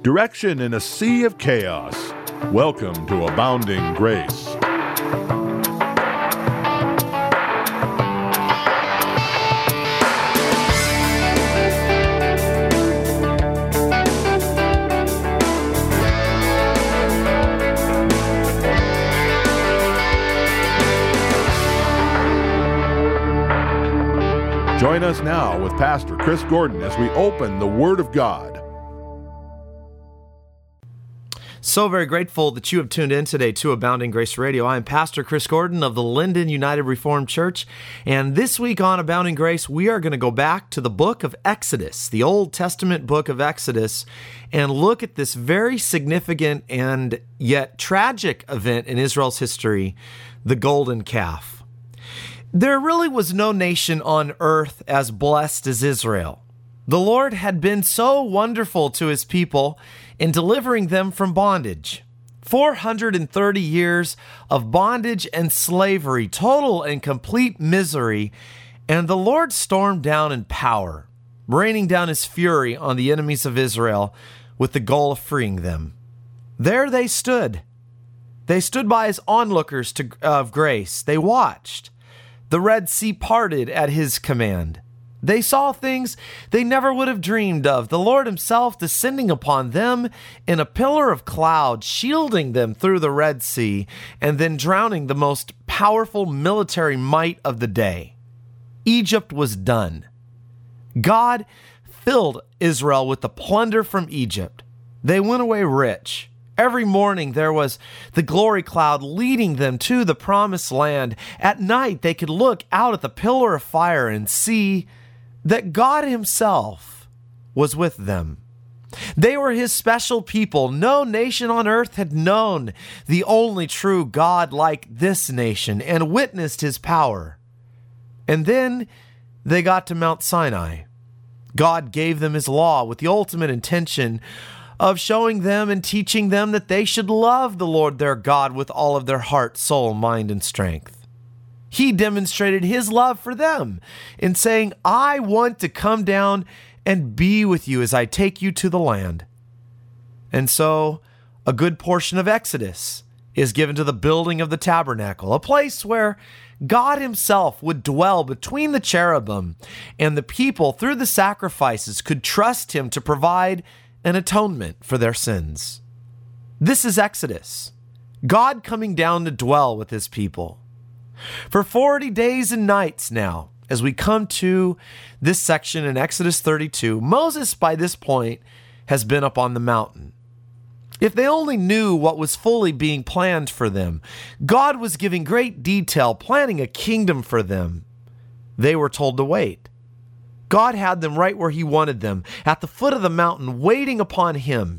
Direction in a sea of chaos. Welcome to Abounding Grace. Join us now with Pastor Chris Gordon as we open the Word of God. So very grateful that you have tuned in today to Abounding Grace Radio. I am Pastor Chris Gordon of the Linden United Reformed Church, and this week on Abounding Grace, we are going to go back to the book of Exodus, the Old Testament book of Exodus, and look at this very significant and yet tragic event in Israel's history, the golden calf. There really was no nation on earth as blessed as Israel. The Lord had been so wonderful to his people in delivering them from bondage. 430 years of bondage and slavery, total and complete misery, and the Lord stormed down in power, raining down his fury on the enemies of Israel with the goal of freeing them. There they stood. They stood by as onlookers of grace. They watched. The Red Sea parted at his command. They saw things they never would have dreamed of. The Lord himself descending upon them in a pillar of cloud, shielding them through the Red Sea, and then drowning the most powerful military might of the day. Egypt was done. God filled Israel with the plunder from Egypt. They went away rich. Every morning there was the glory cloud leading them to the promised land. At night they could look out at the pillar of fire and see that God himself was with them. They were his special people. No nation on earth had known the only true God like this nation and witnessed his power. And then they got to Mount Sinai. God gave them his law with the ultimate intention of showing them and teaching them that they should love the Lord their God with all of their heart, soul, mind, and strength. He demonstrated his love for them in saying, I want to come down and be with you as I take you to the land. And so a good portion of Exodus is given to the building of the tabernacle, a place where God himself would dwell between the cherubim, and the people through the sacrifices could trust him to provide an atonement for their sins. This is Exodus, God coming down to dwell with his people. For 40 days and nights now, as we come to this section in Exodus 32, Moses by this point has been up on the mountain. If they only knew what was fully being planned for them, God was giving great detail, planning a kingdom for them. They were told to wait. God had them right where he wanted them, at the foot of the mountain, waiting upon him.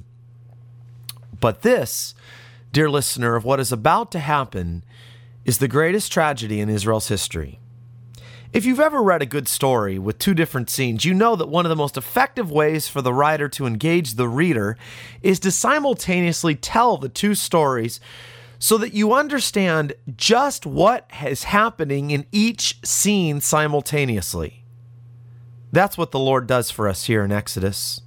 But this, dear listener, of what is about to happen is the greatest tragedy in Israel's history. If you've ever read a good story with two different scenes, you know that one of the most effective ways for the writer to engage the reader is to simultaneously tell the two stories so that you understand just what is happening in each scene simultaneously. That's what the Lord does for us here in Exodus.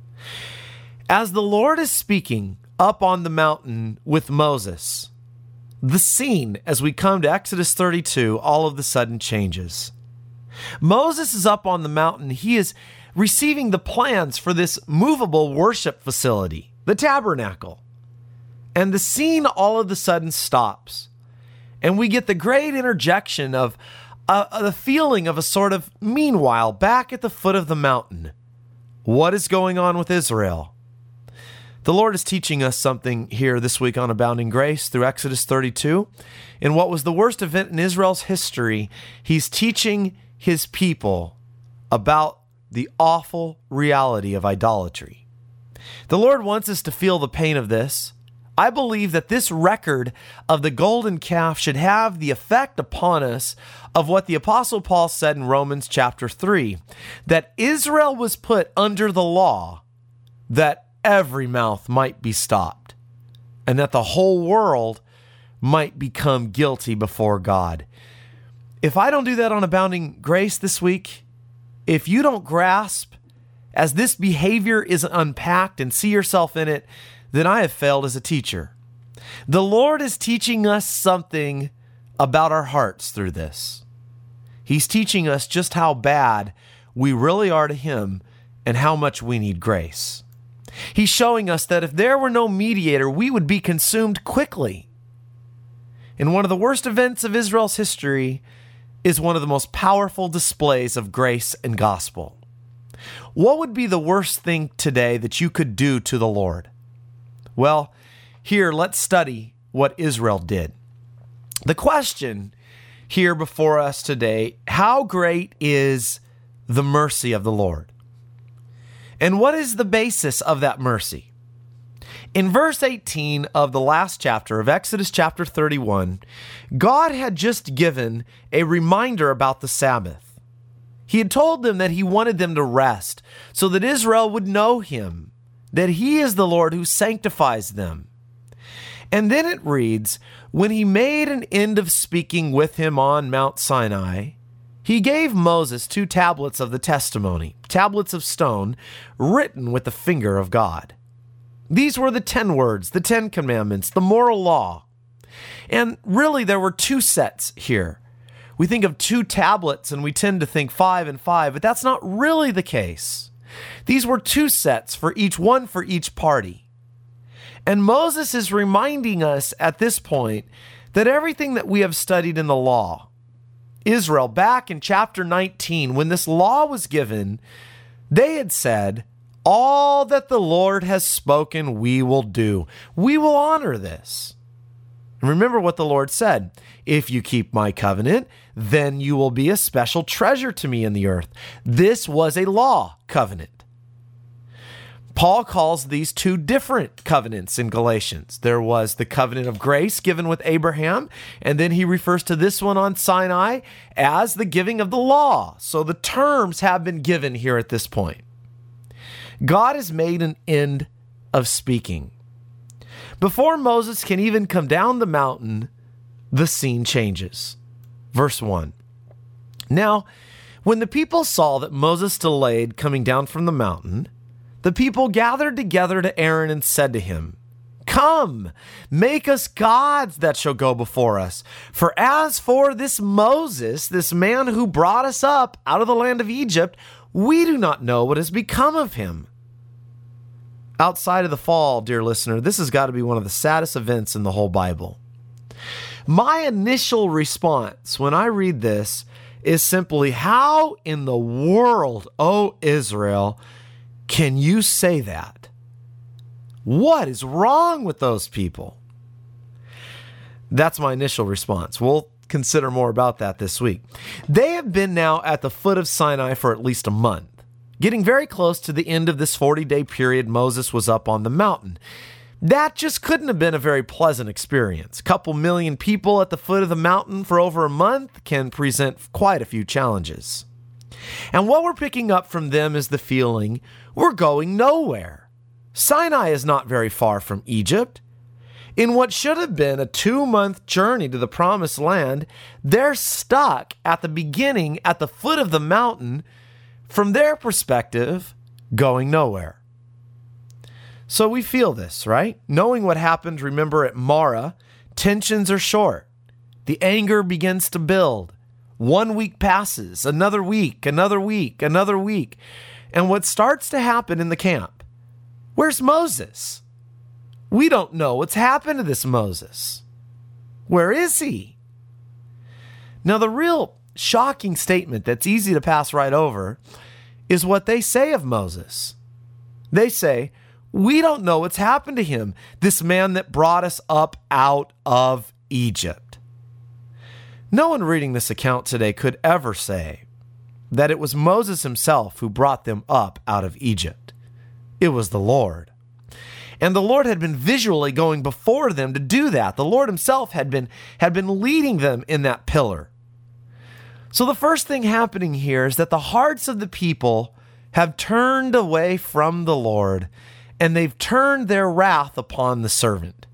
As the Lord is speaking up on the mountain with Moses, the scene, as we come to Exodus 32, all of a sudden changes. Moses is up on the mountain. He is receiving the plans for this movable worship facility, the tabernacle. And the scene all of a sudden stops. And we get the great interjection of the feeling of a sort of meanwhile back at the foot of the mountain. What is going on with Israel? The Lord is teaching us something here this week on Abounding Grace through Exodus 32. In what was the worst event in Israel's history, he's teaching his people about the awful reality of idolatry. The Lord wants us to feel the pain of this. I believe that this record of the golden calf should have the effect upon us of what the Apostle Paul said in Romans chapter 3, that Israel was put under the law that every mouth might be stopped, and that the whole world might become guilty before God. If I don't do that on Abounding Grace this week, if you don't grasp as this behavior is unpacked and see yourself in it, then I have failed as a teacher. The Lord is teaching us something about our hearts through this. He's teaching us just how bad we really are to Him and how much we need grace. He's showing us that if there were no mediator, we would be consumed quickly. And one of the worst events of Israel's history is one of the most powerful displays of grace and gospel. What would be the worst thing today that you could do to the Lord? Well, here, let's study what Israel did. The question here before us today, how great is the mercy of the Lord? And what is the basis of that mercy? In verse 18 of the last chapter of Exodus chapter 31, God had just given a reminder about the Sabbath. He had told them that He wanted them to rest so that Israel would know Him, that He is the Lord who sanctifies them. And then it reads, when He made an end of speaking with him on Mount Sinai, He gave Moses 2 tablets of the testimony, tablets of stone, written with the finger of God. These were the 10 words, the 10 commandments, the moral law. And really, there were 2 sets here. We think of 2 tablets and we tend to think 5 and 5, but that's not really the case. These were 2 sets for each one for each party. And Moses is reminding us at this point that everything that we have studied in the law, Israel, back in chapter 19, when this law was given, they had said, all that the Lord has spoken, we will do. We will honor this. And remember what the Lord said, if you keep my covenant, then you will be a special treasure to me in the earth. This was a law covenant. Paul calls these 2 different covenants in Galatians. There was the covenant of grace given with Abraham, and then he refers to this one on Sinai as the giving of the law. So the terms have been given here at this point. God has made an end of speaking. Before Moses can even come down the mountain, the scene changes. Verse 1. Now, when the people saw that Moses delayed coming down from the mountain, the people gathered together to Aaron and said to him, come, make us gods that shall go before us. For as for this Moses, this man who brought us up out of the land of Egypt, we do not know what has become of him. Outside of the fall, dear listener, this has got to be one of the saddest events in the whole Bible. My initial response when I read this is simply, how in the world, O Israel, can you say that? What is wrong with those people? That's my initial response. We'll consider more about that this week. They have been now at the foot of Sinai for at least a month, getting very close to the end of this 40-day period Moses was up on the mountain. That just couldn't have been a very pleasant experience. A couple million people at the foot of the mountain for over a month can present quite a few challenges. And what we're picking up from them is the feeling we're going nowhere. Sinai is not very far from Egypt. In what should have been a 2-month journey to the promised land, they're stuck at the beginning, at the foot of the mountain, from their perspective, going nowhere. So we feel this, right? Knowing what happened, remember at Marah, tensions are short. The anger begins to build. 1 week passes, another week, another week, another week. And what starts to happen in the camp? Where's Moses? We don't know what's happened to this Moses. Where is he? Now, the real shocking statement that's easy to pass right over is what they say of Moses. They say, we don't know what's happened to him, this man that brought us up out of Egypt. No one reading this account today could ever say that it was Moses himself who brought them up out of Egypt. It was the Lord. And the Lord had been visually going before them to do that. The Lord himself had been leading them in that pillar. So the first thing happening here is that the hearts of the people have turned away from the Lord, and they've turned their wrath upon the servant.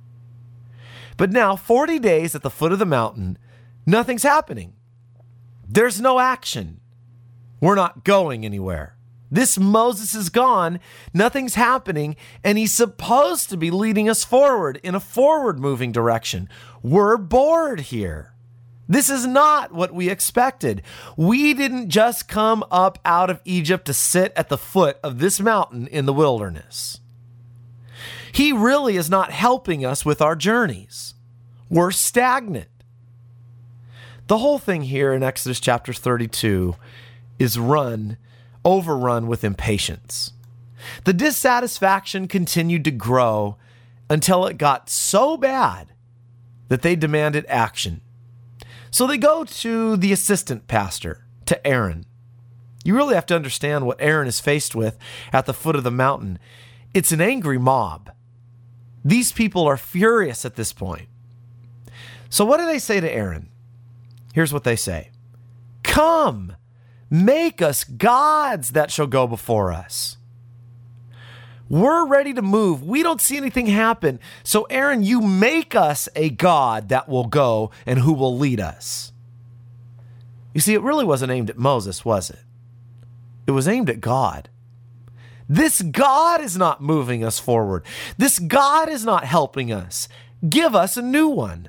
But now, 40 days at the foot of the mountain, nothing's happening. There's no action. We're not going anywhere. This Moses is gone, nothing's happening, and he's supposed to be leading us forward in a forward-moving direction. We're bored here. This is not what we expected. We didn't just come up out of Egypt to sit at the foot of this mountain in the wilderness. He really is not helping us with our journeys. We're stagnant. The whole thing here in Exodus chapter 32 is overrun with impatience. The dissatisfaction continued to grow until it got so bad that they demanded action. So they go to the assistant pastor, to Aaron. You really have to understand what Aaron is faced with at the foot of the mountain. It's an angry mob. These people are furious at this point. So what do they say to Aaron? Here's what they say. Come, make us gods that shall go before us. We're ready to move. We don't see anything happen. So Aaron, you make us a god that will go and who will lead us. You see, it really wasn't aimed at Moses, was it? It was aimed at God. This God is not moving us forward. This God is not helping us. Give us a new one.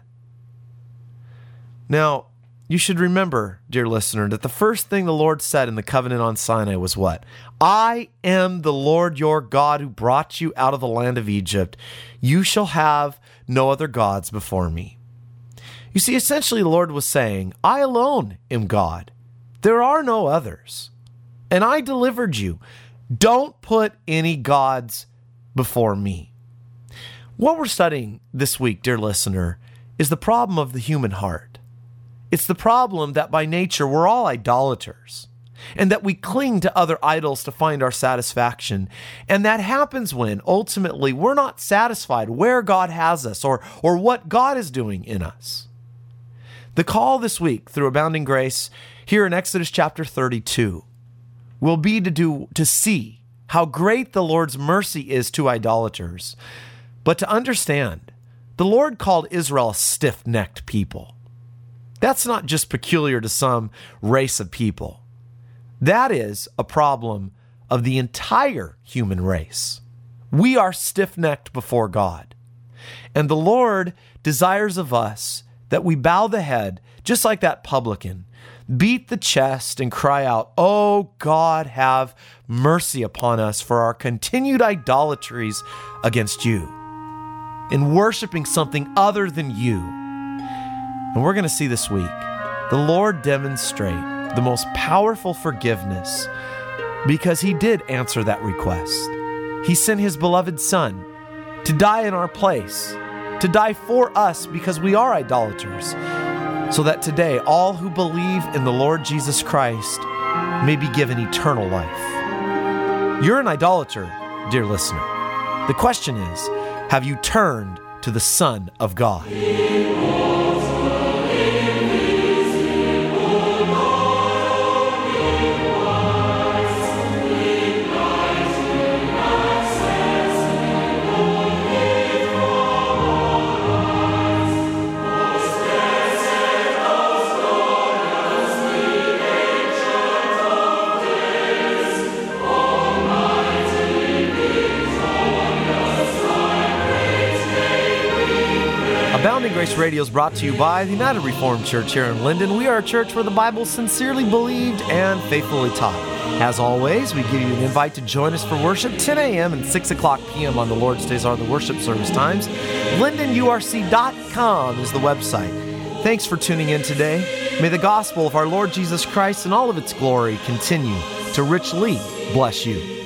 Now, you should remember, dear listener, that the first thing the Lord said in the covenant on Sinai was what? I am the Lord your God who brought you out of the land of Egypt. You shall have no other gods before me. You see, essentially the Lord was saying, I alone am God. There are no others. And I delivered you. Don't put any gods before me. What we're studying this week, dear listener, is the problem of the human heart. It's the problem that by nature we're all idolaters and that we cling to other idols to find our satisfaction. And that happens when ultimately we're not satisfied where God has us or what God is doing in us. The call this week through Abounding Grace here in Exodus chapter 32 will be to see how great the Lord's mercy is to idolaters, but to understand the Lord called Israel a stiff-necked people. That's not just peculiar to some race of people. That is a problem of the entire human race. We are stiff-necked before God. And the Lord desires of us that we bow the head, just like that publican, beat the chest and cry out, "Oh God, have mercy upon us for our continued idolatries against you," in worshiping something other than you. And we're going to see this week the Lord demonstrate the most powerful forgiveness because he did answer that request. He sent his beloved Son to die in our place, to die for us because we are idolaters, so that today all who believe in the Lord Jesus Christ may be given eternal life. You're an idolater, dear listener. The question is, have you turned to the Son of God? Abounding Grace Radio is brought to you by the United Reformed Church here in Linden. We are a church where the Bible is sincerely believed and faithfully taught. As always, we give you an invite to join us for worship 10 a.m. and 6 o'clock p.m. on the Lord's Days are the worship service times. LindenURC.com is the website. Thanks for tuning in today. May the gospel of our Lord Jesus Christ and all of its glory continue to richly bless you.